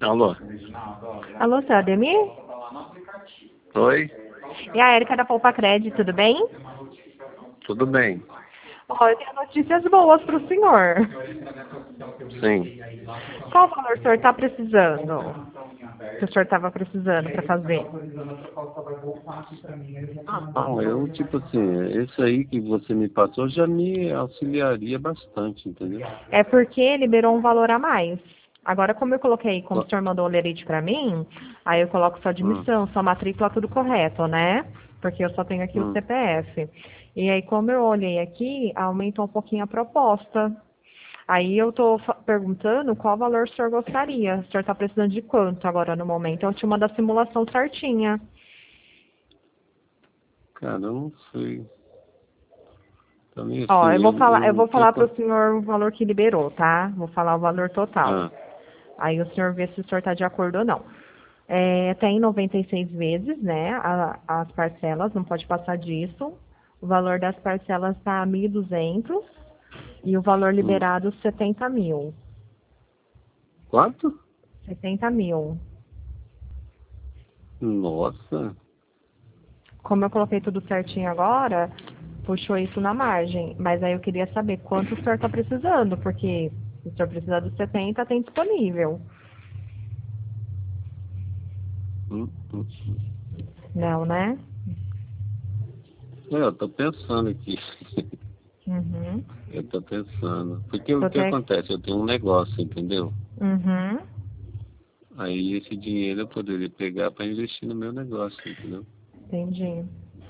Alô? Alô, seu Ademir? Oi? E a Erika da Poupa Crédito, tudo bem? Tudo bem? Ó, eu tenho notícias boas para o senhor. Sim. Qual valor o senhor está precisando? Que o senhor estava precisando para fazer? Não, eu, tipo assim, esse aí que você me passou já me auxiliaria bastante, entendeu? É porque liberou um valor a mais. Agora, como eu coloquei, como o Qu- senhor mandou o lerite para mim, aí eu coloco sua Hum, admissão, sua matrícula, tudo correto, né? Porque eu só tenho aqui o hum. CPF. E aí, como eu olhei aqui, aumentou um pouquinho a proposta. Aí eu estou perguntando qual valor o senhor gostaria. O senhor está precisando de quanto agora no momento? Eu te mando a simulação certinha. Cara, eu não sei. Também Ó, assim, eu eu vou que falar para o senhor o valor que liberou, tá? Vou falar o valor total. ah, Aí o senhor vê se o senhor está de acordo ou não. Tem 96 vezes, né? As parcelas, não pode passar disso. O valor das parcelas está 1.200 e o valor hum. liberado 70 mil. Quanto? 70 mil. Nossa. Como eu coloquei tudo certinho agora, puxou isso na margem. Mas aí eu queria saber quanto o senhor está precisando, porque se o senhor precisar dos 70, tem disponível. Hum. Não, né? Eu tô pensando aqui. Uhum. Eu tô pensando. Porque o Tô que até... acontece? Eu tenho um negócio, entendeu? Uhum. Aí esse dinheiro eu poderia pegar para investir no meu negócio, entendeu? Entendi.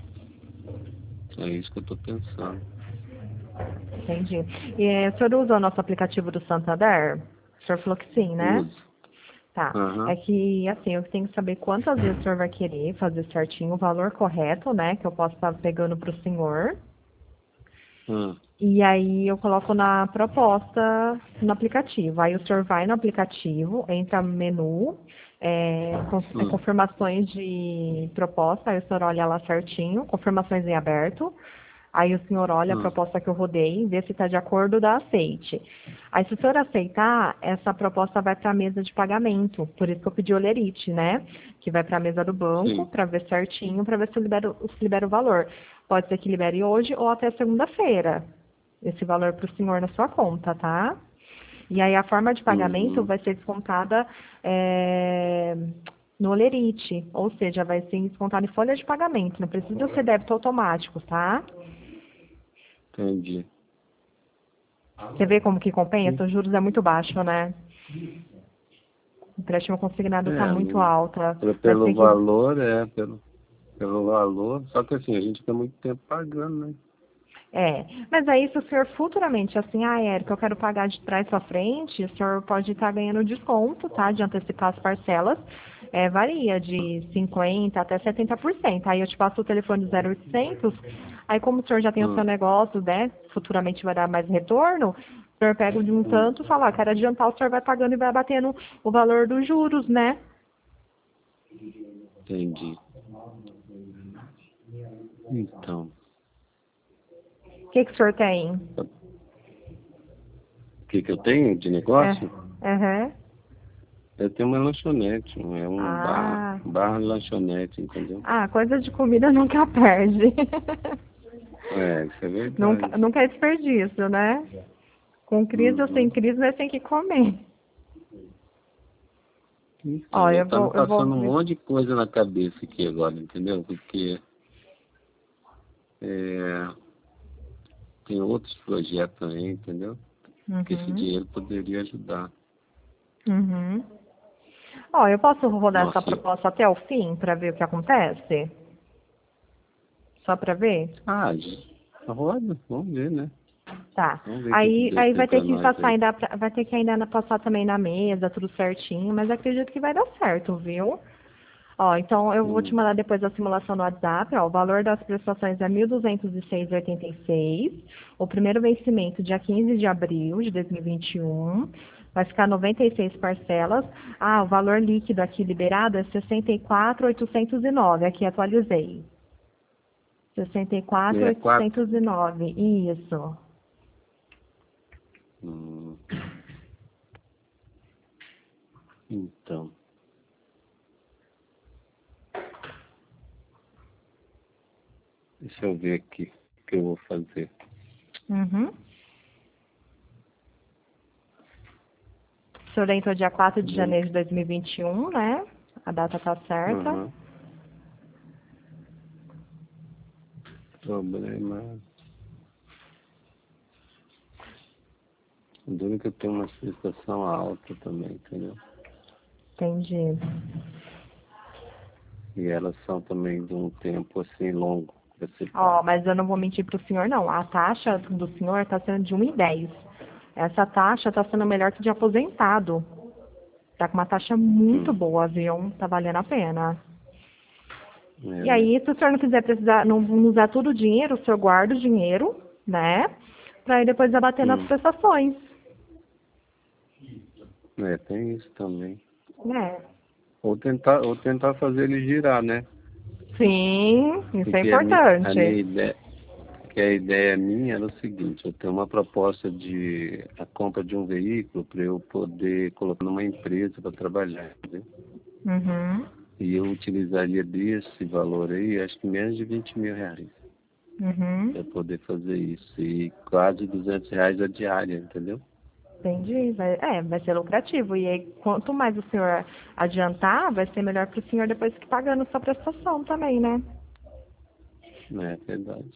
É isso que eu tô pensando. Entendi. E o senhor usa o nosso aplicativo do Santander? O senhor falou que sim, né? Uso. Tá. É Aham. que, assim, eu tenho que saber quantas vezes o senhor vai querer fazer certinho o valor correto, né? Que eu posso estar pegando para o senhor. Hum. E aí eu coloco na proposta no aplicativo. Aí o senhor vai no aplicativo, entra no menu, Hum. confirmações de proposta, aí o senhor olha lá certinho, confirmações em aberto. Aí o senhor olha a Hum. proposta que eu rodei, vê se está de acordo, dá aceite. Aí se o senhor aceitar, essa proposta vai para a mesa de pagamento. Por isso que eu pedi o lerite, né? Que vai para a mesa do banco Sim. para ver certinho, para ver se libera o valor. Pode ser que libere hoje ou até segunda-feira esse valor para o senhor na sua conta, tá? E aí a forma de pagamento Uhum. vai ser descontada no Olerite, ou seja, vai ser descontada em folha de pagamento, não precisa ser débito automático, tá? Entendi. Você vê como que compensa? Os juros é muito baixo, né? O empréstimo consignado está É, muito alta. Vai pelo ter que valor, pelo valor, só que assim, a gente fica muito tempo pagando, né? Mas aí se o senhor futuramente, assim, Érica, eu quero pagar de trás para frente, o senhor pode estar ganhando desconto, tá? De antecipar as parcelas. Varia de 50% até 70%. Aí eu te passo o telefone 0800. Aí como o senhor já tem o seu Hum. negócio, né? Futuramente vai dar mais retorno, o senhor pega de um Hum. tanto e fala, quero adiantar, o senhor vai pagando e vai abatendo o valor dos juros, né? Entendi. Então, O que o senhor tem? o que que eu tenho de É, negócio? aham. Eu tenho uma lanchonete, é um Ah, bar lanchonete, entendeu? coisa de comida nunca perde. É, isso é Nunca, verdade. nunca é desperdício, né? Com crise ou sem Uhum. crise, nós tem que comer. Ó, Então, tá me eu vou passando um ver. monte de coisa na cabeça aqui agora, entendeu? Porque é, tem outros projetos aí, entendeu? Que esse Uhum, dinheiro poderia ajudar. uhum. Ó, eu posso rodar essa Nossa, proposta até o fim para ver o que acontece? Só para ver? roda, vamos ver, né? Tá. Vamos ver o que que Aí Deus vai tem ter pra que nós passar aí. ainda, vai ter que ainda passar também na mesa, tudo certinho, mas acredito que vai dar certo, viu? Ó, então eu vou te Hum. mandar depois a simulação no WhatsApp. Ó, o valor das prestações é 1.206,86. O primeiro vencimento dia 15 de abril de 2021. Vai ficar 96 parcelas. O valor líquido aqui liberado é 64.809. Aqui atualizei. Quatro. 64.809. Isso. Hum. Então. Deixa eu ver aqui o que eu vou fazer. Uhum. O senhor entrou dia 4 de janeiro de 2021, né? A data tá certa. Uhum. Problema. Duro que eu tenho uma sensação alta também, entendeu? Entendi. E elas são também de um tempo assim longo. Ó, mas eu não vou mentir pro senhor, não. A taxa do senhor tá sendo de 1,10. Essa taxa tá sendo melhor que de aposentado. Tá com uma taxa muito boa, viu? Tá valendo a pena. E aí, se o senhor não quiser precisar, não usar todo o dinheiro, o senhor guarda o dinheiro, né? Pra aí depois abater nas prestações. Tem isso também. Né? Ou tentar fazer ele girar, né? Sim, isso Porque é importante. a ideia minha era o seguinte, eu tenho uma proposta de a compra de um veículo para eu poder colocar numa empresa para trabalhar, entendeu? Uhum, E eu utilizaria desse valor aí, acho que menos de 20 mil reais uhum. para poder fazer isso. E quase 200 reais a diária, entendeu? Entendi. Vai ser lucrativo. E aí, quanto mais o senhor adiantar, vai ser melhor para o senhor depois que pagando sua prestação também, né? É verdade.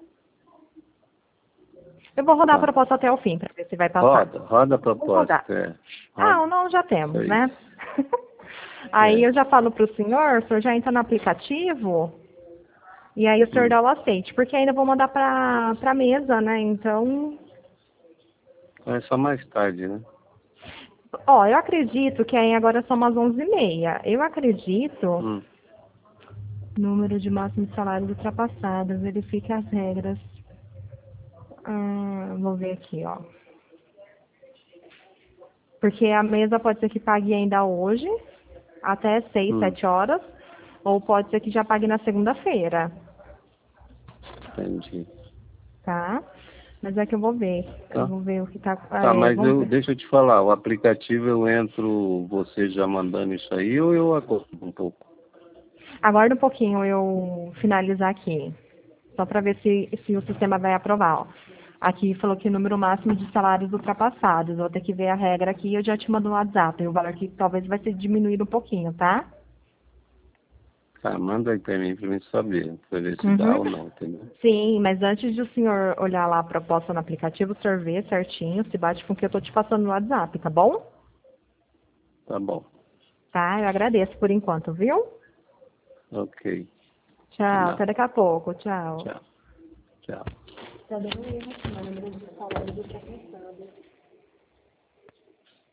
Eu vou rodar a Tá. proposta até o fim para ver se vai passar. Roda a Vou rodar. proposta. Ah, Roda. ou não, já temos, Isso aí. né? Aí É. eu já falo para o senhor já entra no aplicativo e aí o senhor dá o aceite, porque ainda vou mandar para a mesa, né? Então, É só mais tarde, né? ó, eu acredito que aí agora são umas 11h30. Eu acredito, número de máximo de salários ultrapassados, verifique as regras. Vou ver aqui, ó. Porque a mesa pode ser que pague ainda hoje, até 6, 7 horas, ou pode ser que já pague na segunda-feira, Entendi. tá? Mas é que eu vou ver. Eu Tá. vou ver o que tá. Tá, mas Vamos ver. deixa eu te falar, o aplicativo eu entro, você já mandando isso aí, ou eu acordo um pouco? Aguarda um pouquinho eu finalizar aqui. Só para ver se o sistema vai aprovar. Ó. Aqui falou que número máximo de salários ultrapassados. Vou ter que ver a regra aqui e eu já te mando no WhatsApp. O valor aqui talvez vai ser diminuído um pouquinho, tá? Tá, manda aí pra mim saber, pra ver se dá Uhum. ou não, entendeu? Sim, mas antes de o senhor olhar lá a proposta no aplicativo, o senhor vê certinho se bate com o que eu tô te passando no WhatsApp, tá bom? Tá bom. Tá, eu agradeço por enquanto, viu? Ok. Tchau, Não. até daqui a pouco. Tchau. Tchau. Tchau. Tá dando erro aqui, mas